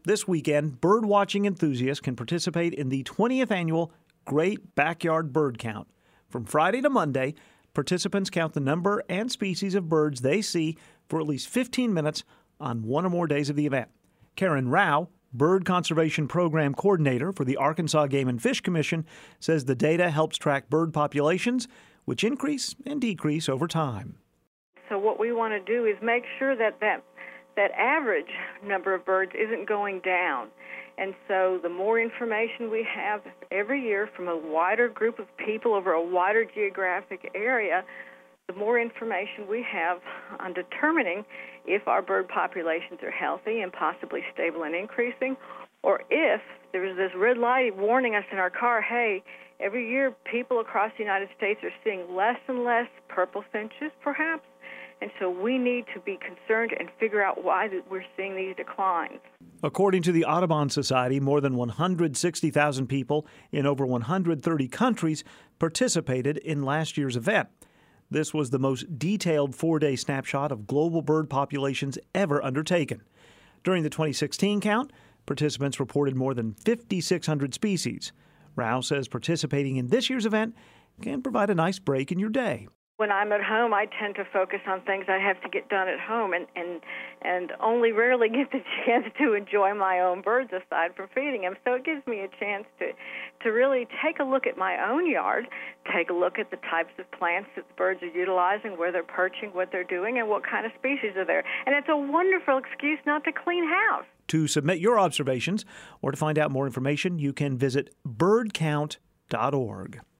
This weekend, bird-watching enthusiasts can participate in the 20th annual Great Backyard Bird Count. From Friday to Monday, participants count the number and species of birds they see for at least 15 minutes on one or more days of the event. Karen Rao, Bird Conservation Program Coordinator for the Arkansas Game and Fish Commission, says the data helps track bird populations, which increase and decrease over time. So what we want to do is make sure that average number of birds isn't going down. And so the more information we have every year from a wider group of people over a wider geographic area, the more information we have on determining if our bird populations are healthy and possibly stable and increasing, or if there's this red light warning us in our car, hey, every year people across the United States are seeing less and less purple finches, perhaps, and so we need to be concerned and figure out why we're seeing these declines. According to the Audubon Society, more than 160,000 people in over 130 countries participated in last year's event. This was the most detailed four-day snapshot of global bird populations ever undertaken. During the 2016 count, participants reported more than 5,600 species. Rao says participating in this year's event can provide a nice break in your day. When I'm at home, I tend to focus on things I have to get done at home and only rarely get the chance to enjoy my own birds aside from feeding them. So it gives me a chance to really take a look at my own yard, take a look at the types of plants that the birds are utilizing, where they're perching, what they're doing, and what kind of species are there. And it's a wonderful excuse not to clean house. To submit your observations or to find out more information, you can visit birdcount.org.